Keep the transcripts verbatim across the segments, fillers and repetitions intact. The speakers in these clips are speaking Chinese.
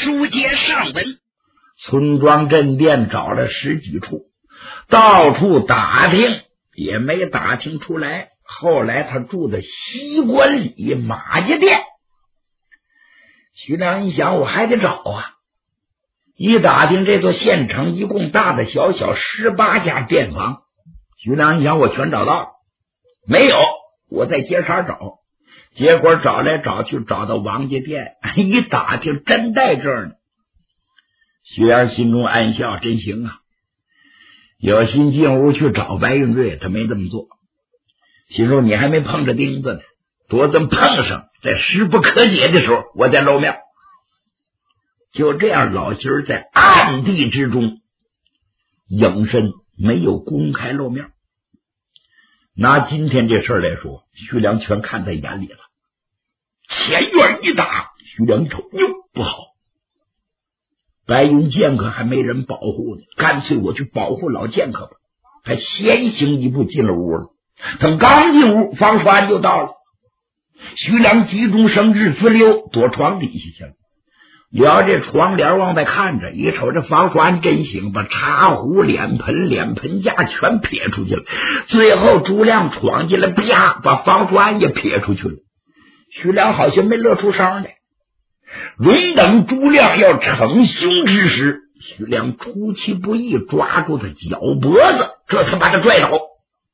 书接上文， 村庄镇店找了十几处，到处打听也没打听出来。后来他住的西关里马家店，徐良一想，我还得找啊！一打听，这座县城一共大大小小十八家店房。徐良一想，我全找到了，没有，我在街上找。结果找来找去，找到王家店，一打听，真在这儿呢。徐良心中暗笑，真行啊！有心进屋去找白云瑞，他没这么做。心说你还没碰着钉子呢，多这么碰上，在势不可解的时候，我再露面。就这样，老心儿在暗地之中隐身，没有公开露面。拿今天这事儿来说，徐良全看在眼里了。前院一打，徐良一瞅，哟，不好！白云剑客还没人保护呢，干脆我去保护老剑客吧。他先行一步进了屋了。等刚进屋，方书安就到了。徐良急中生智，自溜躲床底下去了。摇这床帘往外看着，一瞅这方书安真行，把茶壶、脸盆、脸盆架全撇出去了。最后朱亮闯进来，啪，把方书安也撇出去了。徐良好像没乐出声来。轮等朱亮要逞凶之时，徐良出其不意，抓住他脚脖子，这才把他拽倒。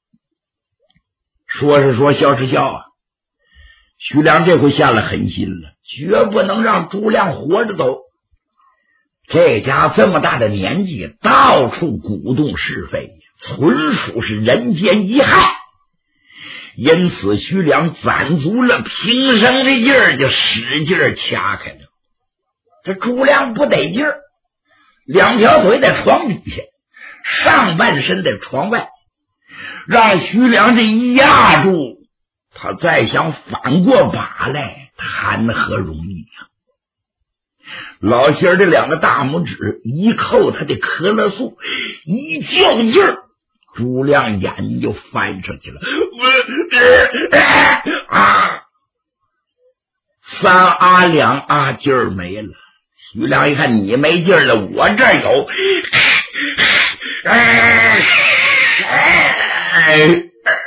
说是说，笑是笑啊！徐良这回下了狠心了，绝不能让朱亮活着走。这家这么大的年纪，到处鼓动是非，纯属是人间一害。因此，徐良攒足了平生的劲儿，就使劲儿掐开了。这朱亮不得劲儿，两条腿在床底下，上半身在床外。让徐良这一压住，他再想反过把来，谈何容易呀、啊！老仙儿这两个大拇指一扣他的可乐素，一较劲儿，朱亮眼就翻上去了。啊！三啊两啊劲儿没了。徐良一看你没劲儿了，我这儿有。哎哎，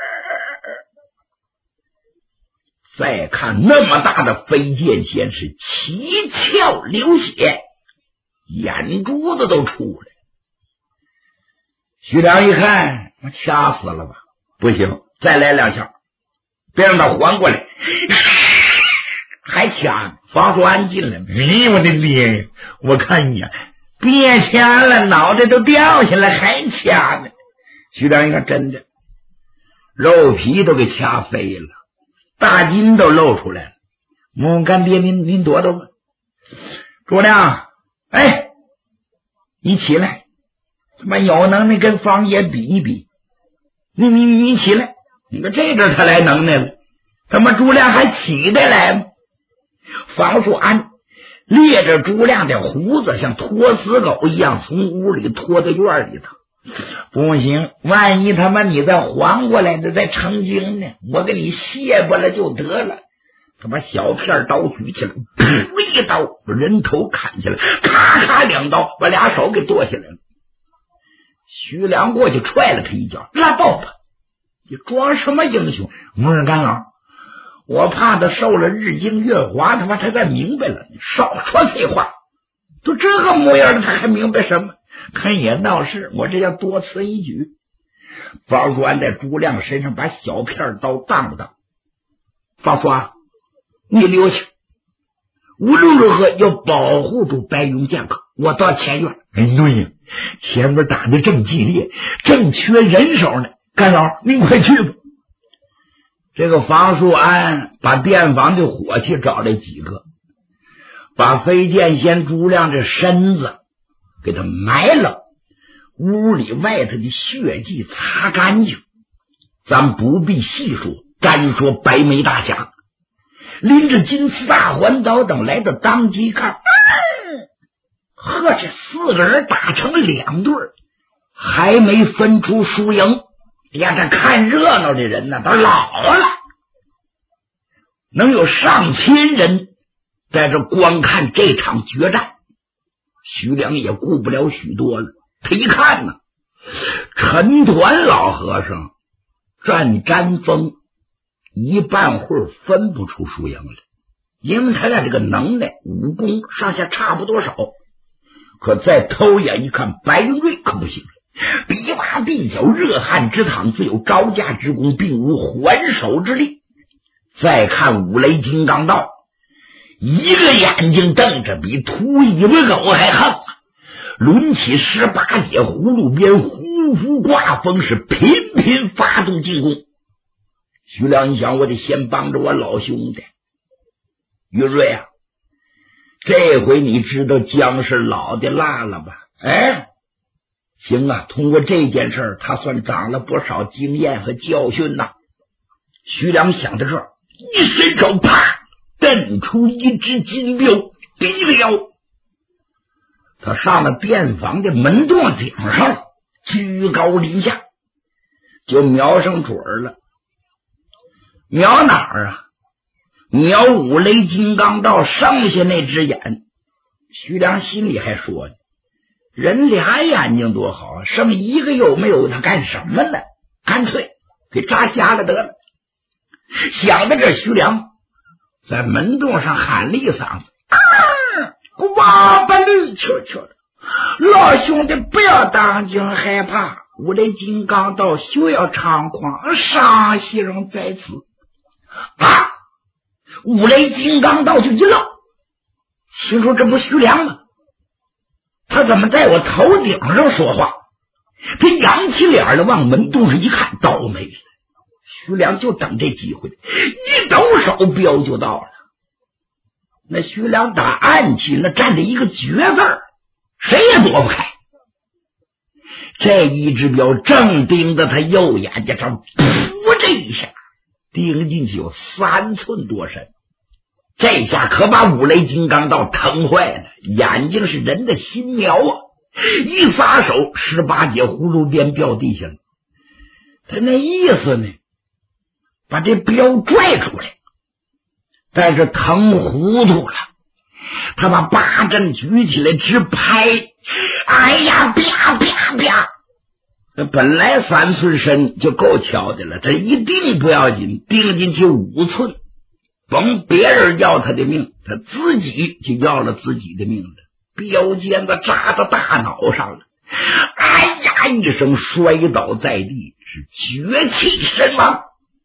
再看那么大的飞剑仙是七窍流血，眼珠子都出来。徐良一看，我掐死了吧？不行，再来两下，别让他还过来。还掐呢？方书安进来，哎，我的爹呀！我看你啊，别掐了，脑袋都掉下来，还掐呢。徐良一看，真的，肉皮都给掐飞了，大筋都露出来了。我干爹，您您躲躲吧。朱亮，哎，你起来，他妈有能耐跟方爷比一比。你你你起来，你说这阵他来能耐了，他妈朱亮还起得来吗？方书安猎着朱亮的胡子，像拖死狗一样从屋里拖到院里头。不行，万一他妈你再还过来的再成精呢，我给你卸巴了就得了。他把小片刀举起来，噗一刀把人头砍下来，咔咔两刀把俩手给剁下来了。徐良过去踹了他一脚，拉倒吧，你装什么英雄？我说干老，我怕他受了日精月华，他妈他再明白了，你少说废话，都这个模样了，他还明白什么？看也闹事，我这叫多此一举。方书安在朱亮身上把小片刀当不当？方书安，你留下，无论如何要保护住白云剑客。我到前院。哎，对呀，前面打的正激烈，正缺人手呢。干老，您快去吧。这个方书安把店房的伙计找来几个，把飞剑仙朱亮这身子给他埋了，屋里外头的血迹擦干净，咱不必细说，单说白眉大侠拎着金丝大环刀等来到当机看，呵，这四个人打成两对，还没分出输赢。哎呀，这看热闹的人呢，都老了，能有上千人在这观看这场决战。 徐良也顾不了许多了，他一看呢，陈团老和尚战詹峰一半会儿分不出输赢来，因为他俩这个能耐武功上下差不多少。可再偷眼一看，白云瑞可不行了，比马跺脚，热汗直淌，自有招架之功，并无还手之力。再看五雷金刚道，一个眼睛瞪着比秃尾巴狗还横，抡起十八节葫芦鞭，呼呼刮风，是频频发动进攻。徐良一想，我得先帮着我老兄弟云瑞啊，这回你知道姜是老的辣了吧？哎，行啊，通过这件事他算长了不少经验和教训呐。徐良想到这儿，一伸手，啪，蹬出一只金镖，滴了腰。他上了店房的门洞顶上，居高临下，就瞄上准儿了。瞄哪儿啊？瞄五雷金刚道剩下那只眼。徐良心里还说呢，人俩眼睛多好啊，剩一个有没有他干什么呢？干脆给扎瞎了得了。想到这，徐良在门洞上喊了一嗓子：“啊，瓜巴绿球球！老兄弟不要当惊害怕，五雷金刚道休要猖狂，伤息人在此。”啊！五雷金刚道就一愣，心说这不徐良吗？他怎么在我头顶上说话？他扬起脸来往门洞上一看，倒霉了。徐良就等这机会，一抖手镖就到了。那徐良打暗器那站着一个绝字，谁也躲不开。这一支镖正盯着他右眼睛上，噗这一下钉进去有三寸多深。这下可把五雷金刚道疼坏了，眼睛是人的心苗啊！一撒手，十八节葫芦鞭掉地下了。他那意思呢，把这镖拽出来，但是疼糊涂了。他把八阵举起来直拍，哎呀，啪啪啪！本来三寸深就够巧的了，这一定不要紧，钉进去五寸，甭别人要他的命，他自己就要了自己的命了。镖尖子扎到大脑上了，哎呀一声摔倒在地，是绝气身亡。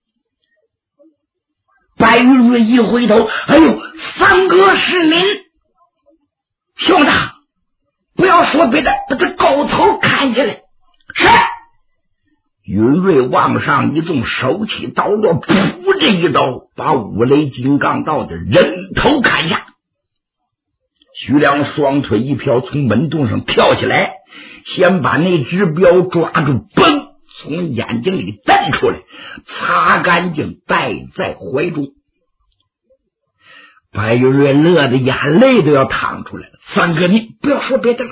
白云瑞一回头，哎呦，三哥是您，兄弟，不要说别的，把这狗头砍下来。是。云瑞往上一纵，手起刀落，噗，这一刀把五雷金刚道的人头砍下。徐良双腿一飘，从门洞上跳起来，先把那只镖抓住，嘣，从眼睛里瞪出来，擦干净带在怀中。白云瑞乐得眼泪都要淌出来了。三哥，你不要说别的了，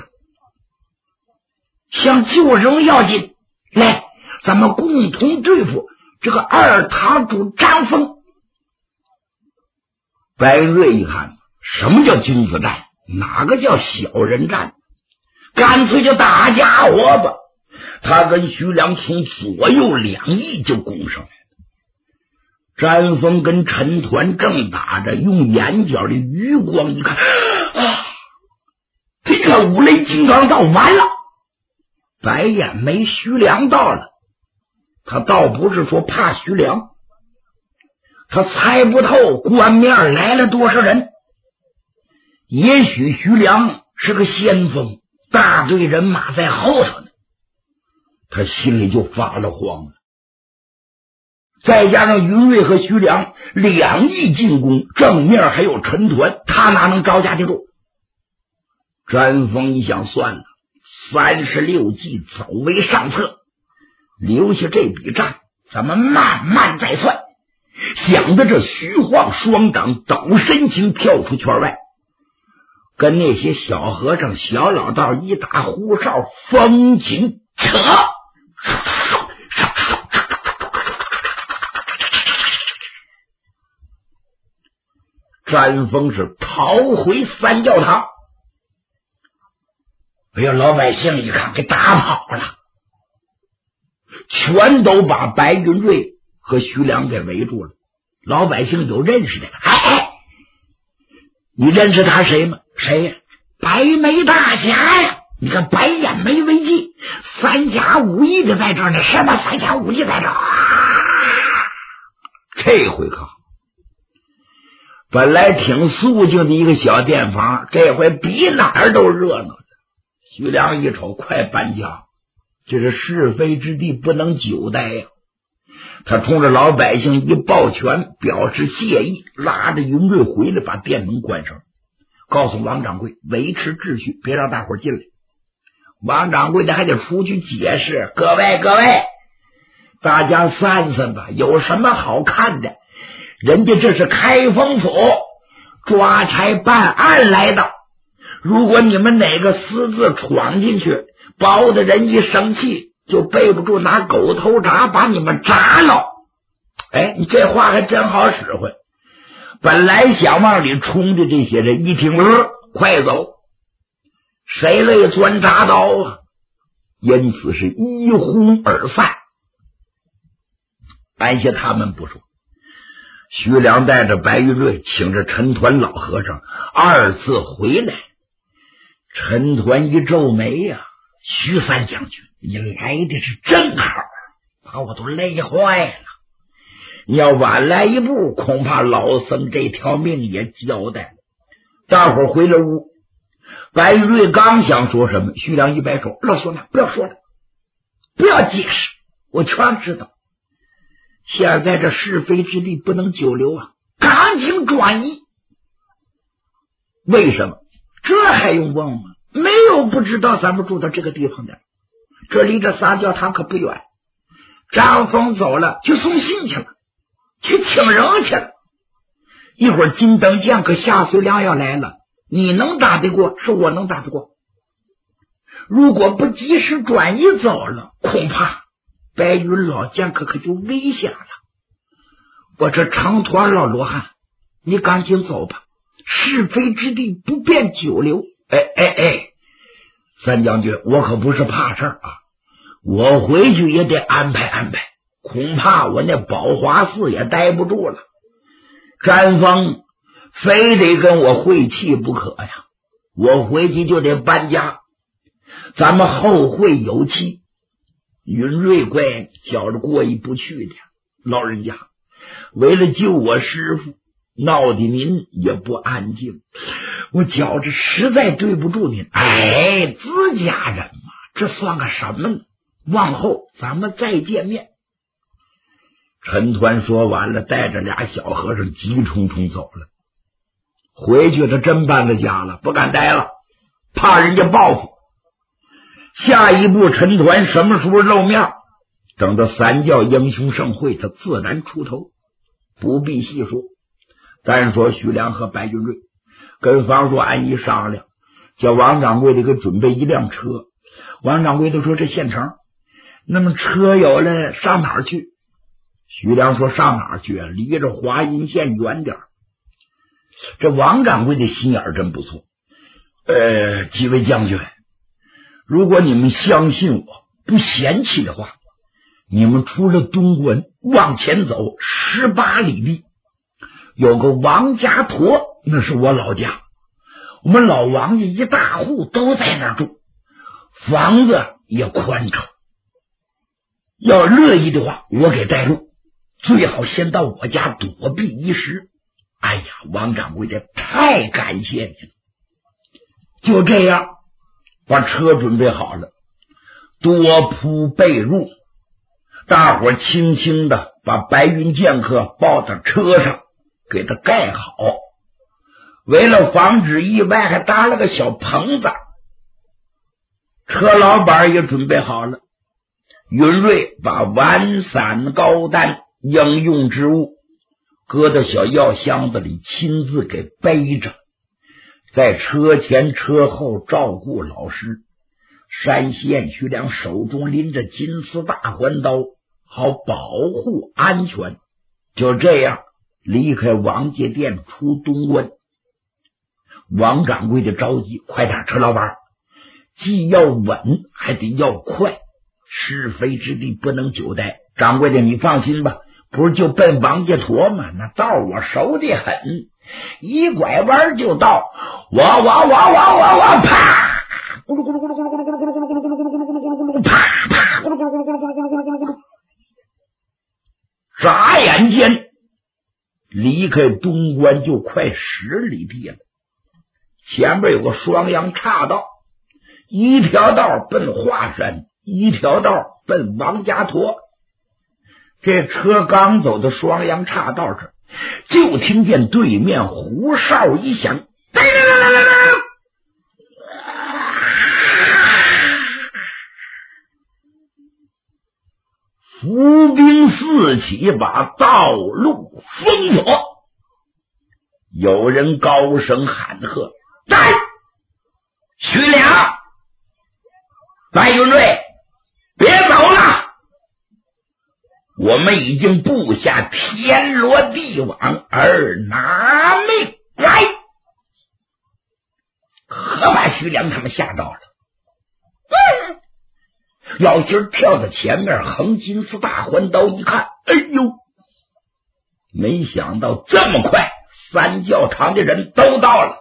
想救人要紧，来，咱们共同对付这个二堂主张峰。白云瑞一看，什么叫君子战，哪个叫小人战？干脆就打家伙吧！他跟徐良从左右两翼就攻上来了。詹峰跟陈团正打着，用眼角的余光一看，啊，这个五雷金刚道完了，白眼没徐良到了。他倒不是说怕徐良，他猜不透关面来了多少人。也许徐良是个先锋，大队人马在后头呢，他心里就发了慌了。再加上云瑞和徐良两翼进攻，正面还有陈团，他哪能招架得住？詹峰一想，算了，三十六计走为上策，留下这笔账咱们慢慢再算。想着这，虚晃双掌，抖身形跳出圈外，跟那些小和尚小老道一打呼哨，风紧扯，詹峰是逃回三教堂。 哎呀，老百姓一看给打跑了，全都把白云瑞和徐良给围住了。老百姓有认识的，哎哎，你认识他谁吗？谁呀？白眉大侠呀！你看白眼眉为计，三甲五义的在这儿呢。什么三甲五义在这儿？啊、这回可好，本来挺肃静的一个小店房，这回比哪儿都热闹了。徐良一瞅，快搬家，这是是非之地，不能久待呀。他冲着老百姓一抱拳，表示谢意，拉着云瑞回来，把店门关上，告诉王掌柜维持秩序，别让大伙进来。王掌柜的还得出去解释，各位各位，大家散散吧，有什么好看的？人家这是开封府抓差办案来的，如果你们哪个私自闯进去，包的人一生气，就背不住拿狗头铡把你们铡了。哎，你这话还真好使唤。本来想往里冲的这些人一听，呃，快走，谁累钻铡刀啊？因此是一哄而散。安下他们不说，徐良带着白云瑞请着陈团老和尚二次回来。陈团一皱眉呀、啊，徐三将军，你来的是正好，把我都累坏了。你要晚来一步，恐怕老僧这条命也交代了。大伙儿回了屋，白玉瑞刚想说什么，徐良一摆手：“老兄弟，不要说了，不要解释，我全知道。现在这是非之地不能久留啊，赶紧转移。为什么？这还用问吗？没有不知道咱们住到这个地方的，这离这撒教堂可不远。张峰走了，去送信去了，去请人去了。一会儿金灯剑客夏随良要来了，你能打得过？是我能打得过。如果不及时转移走了，恐怕白云老剑客可就危险了。我这长团老罗汉，你赶紧走吧，是非之地不便久留。哎哎哎，三将军，我可不是怕事儿啊，我回去也得安排安排，恐怕我那宝华寺也待不住了。詹峰非得跟我会气不可呀，我回去就得搬家，咱们后会有期。云瑞怪觉着过意不去的，老人家为了救我师父，闹得您也不安静，我觉着实在对不住您。哎，自家人嘛，这算个什么呢？往后咱们再见面。陈团说完了，带着俩小和尚急冲冲走了。回去他真搬了家了，不敢待了，怕人家报复。下一步陈团什么时候露面？等到三教英雄盛会，他自然出头，不必细说。单说徐良和白云瑞跟方硕安一商量，叫王掌柜的给准备一辆车。王掌柜的说这现成，那么车有了上哪儿去？徐良说上哪儿去啊？离着华阴县远点。这王掌柜的心眼真不错。呃，几位将军，如果你们相信我，不嫌弃的话，你们出了东关往前走十八里地，有个王家坨，那是我老家，我们老王家一大户都在那儿住，房子也宽敞。要乐意的话，我给带路，最好先到我家躲避一时。哎呀，王掌柜的太感谢你了。就这样，把车准备好了，多铺被褥，大伙轻轻的把白云剑客抱到车上，给他盖好。为了防止意外，还搭了个小棚子。车老板也准备好了，云瑞把丸散膏丹应用之物搁到小药箱子里，亲自给背着，在车前车后照顾老师。山县徐良手中拎着金丝大环刀，好保护安全。就这样离开王家店，出东关。王掌柜的着急，快点，车老板， 既要稳还得要快，是非之地不能久待。掌柜的你放心吧，不是就奔王家坨吗？那道我熟得很，一拐弯就到。哇哇哇哇哇哇，啪！咕噜咕噜咕噜咕噜咕噜咕噜咕噜咕噜咕噜咕噜咕噜咕噜咕噜咕噜咕噜，啪啪！咕噜咕噜咕噜咕噜咕噜咕噜咕噜咕噜，眨眼间离开东关就快十里地了。前边有个双阳岔道，一条道奔华山，一条道奔王家坨。这车刚走到双阳岔道这，就听见对面胡哨一响，伏兵四起，把道路封锁。有人高声喊喝：“在！徐良，白云瑞，别走了！我们已经布下天罗地网，而拿命来！”可把徐良他们吓到了。嗯，老七跳到前面，横金丝大环刀一看，哎呦，没想到这么快，三教堂的人都到了。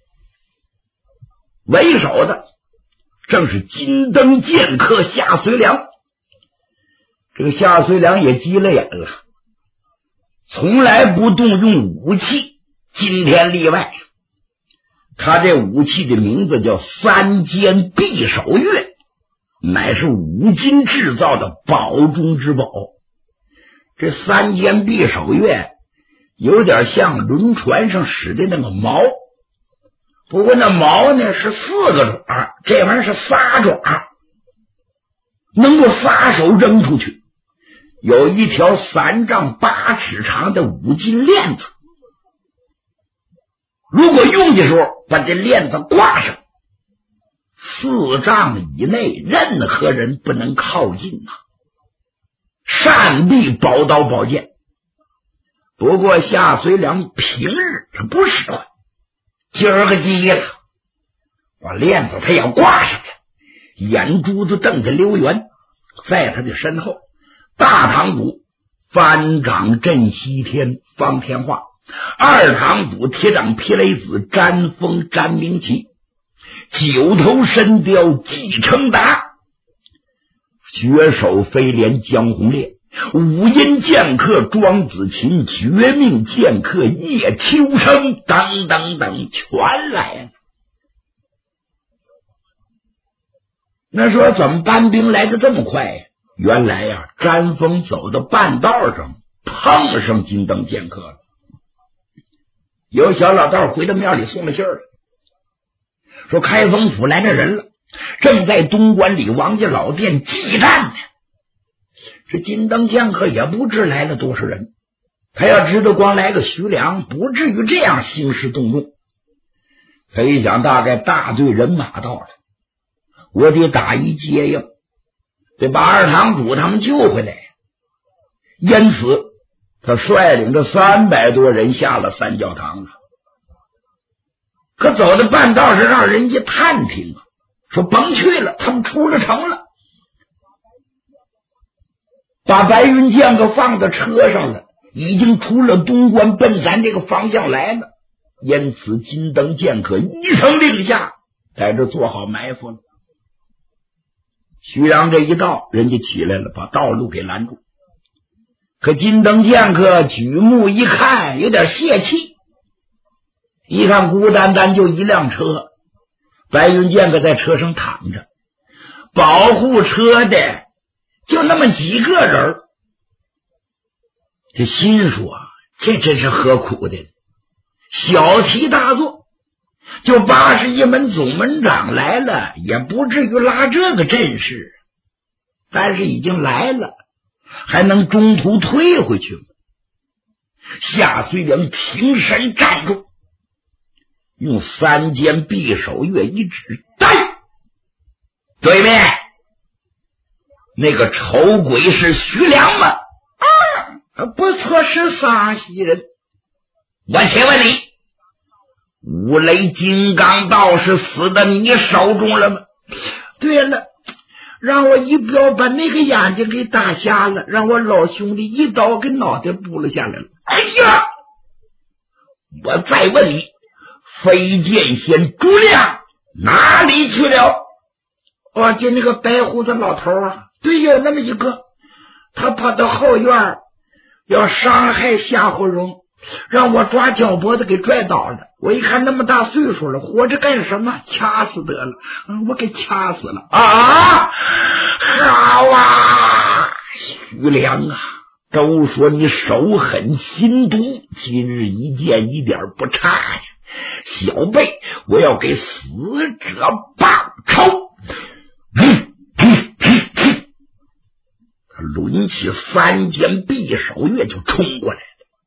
为首的正是金灯剑客夏随良。这个夏随良也急了眼了，从来不动用武器，今天例外。他这武器的名字叫三尖匕首钺，乃是五金制造的宝中之宝。这三尖匕首钺有点像轮船上使的那个锚，不过那锚呢是四个爪，这玩意儿是仨爪，能够撒手扔出去。有一条三丈八尺长的五金链子，如果用的时候把这链子挂上，四丈以内任何人不能靠近呐、啊，善避宝刀宝剑。不过夏随良平日他不使唤，今儿个急了，把链子他要挂上去。眼珠子瞪着刘元，在他的身后，大堂主翻掌镇西天方天化，二堂主铁掌皮雷子詹峰詹明奇，九头神雕纪承达，绝手飞廉江红烈，五阴剑客庄子琴，绝命剑客叶秋生，等等等，全来了。那说怎么搬兵来的这么快呀？原来呀，詹峰走到半道上碰上金灯剑客了。有小老道回到庙里送了信儿，说开封府来的人了，正在东关里王家老店祭战呢。这金灯剑客也不知来了多少人，他要知道光来个徐良，不至于这样兴师动众。他一想，大概大队人马到了，我得打一接应，得把二堂主他们救回来。因此他率领着三百多人下了三教堂了。可走到半道上，让人家探听啊，说甭去了，他们出了城了，把白云剑客放到车上了，已经出了东关，奔咱这个方向来了。因此金灯剑客一声令下，在这做好埋伏了。徐良这一到，人家起来了，把道路给拦住。可金灯剑客举目一看，有点泄气，一看孤单单就一辆车，白云剑客在车上躺着，保护车的就那么几个人，这心说这真是何苦的，小题大做，就八十一门总门长来了，也不至于拉这个阵势，但是已经来了，还能中途退回去吗？夏遂良挺身站住，用三尖匕首钺一指，带对面那个丑鬼是徐良吗？啊，不错，是沙溪人。我请问你，五雷金刚道士死在你手中了吗？ 对了，让我一镖把那个眼睛给打瞎了，让我老兄弟一刀给脑袋补了下来了。哎呀，我再问你，飞剑仙朱亮哪里去了？哦，就那个白胡子老头啊，对呀，那么一个，他跑到后院要伤害夏侯荣，让我抓脚脖子给拽倒了。我一看那么大岁数了，活着干什么？掐死得了，嗯，我给掐死了啊！好啊，徐良啊，都说你手狠心毒，今日一见一点不差呀。小辈，我要给死者报仇。嗯嗯嗯嗯、他抡起三尖匕首也就冲过来了。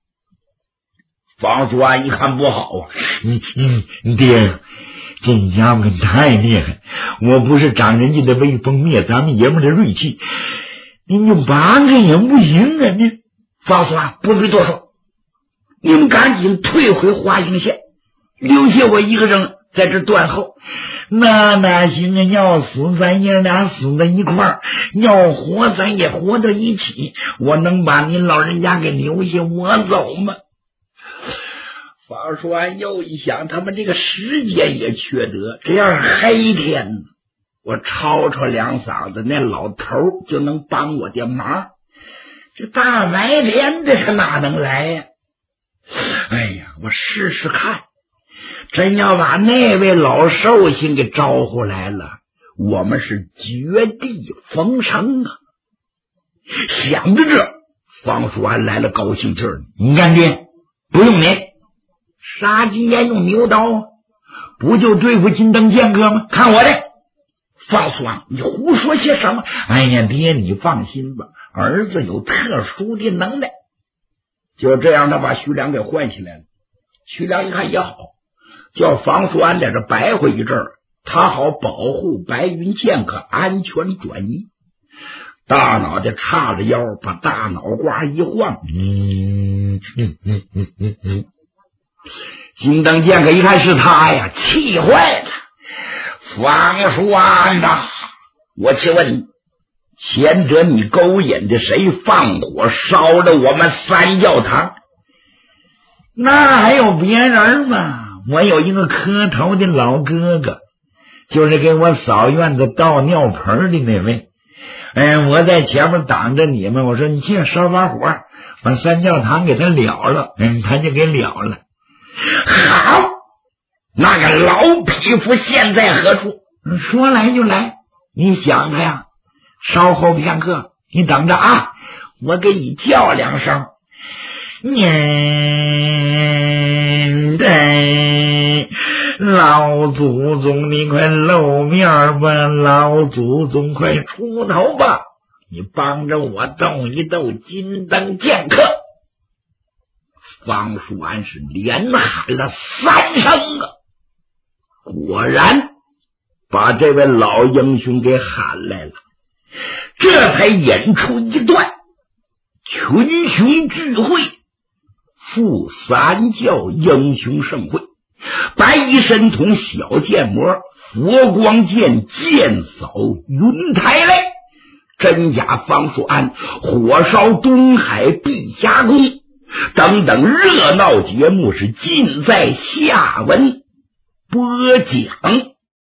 方叔安一看不好啊， 你你你爹，这家伙太厉害，我不是长人家的威风，灭咱们爷们的锐气，你就八个也不行啊！你方叔安不必多说，你们赶紧退回华阴县，留下我一个人在这断后。 那哪行啊！要死咱爷俩死在一块儿，要活咱也活到一起。我能把您老人家给留下，我走吗？ 方叔安又一想，他们这个时间也缺德，这要是黑天，我吵吵两嗓子，那老头就能帮我点忙。这大白脸的他哪能来呀？哎呀，我试试看，真要把那位老寿星给招呼来了，我们是绝地逢生啊！想着这，方叔安来了高兴劲儿， 你干爹不用你。 杀鸡焉用牛刀啊？不就对付金灯剑客吗？看我的！方叔安，你胡说些什么？ 哎呀，爹，你放心吧， 儿子有特殊的能耐。就这样，他把徐良给唤起来了。徐良一看也好，叫方叔安在这白活一阵儿，他好保护白云剑客安全转移。大脑袋叉着腰，把大脑瓜一晃， 嗯嗯嗯嗯嗯嗯。 金灯剑客一看是他呀，气坏了。方叔安呐，我请问你，前者你勾引着谁放火烧了我们三教堂？ 那还有别人吗？我有一个磕头的老哥哥，就是给我扫院子倒尿盆的那位。嗯，我在前面挡着你们，我说你去烧把火，把三教堂给他了了，嗯，他就给了了。 好，那个老匹夫现在何处？ 说来就来，你想他呀，稍后片刻，你等着啊，我给你叫两声。年代，老祖宗你快露面吧，老祖宗快出头吧，你帮着我斗一斗金灯剑客。 方叔安是连喊了三声啊，果然把这位老英雄给喊来了。这才演出一段群雄聚会，赴三教英雄盛会。白衣神童小剑魔，佛光剑剑扫云台来，真假方叔安，火烧东海碧霞宫等等热闹节目是尽在下文播讲。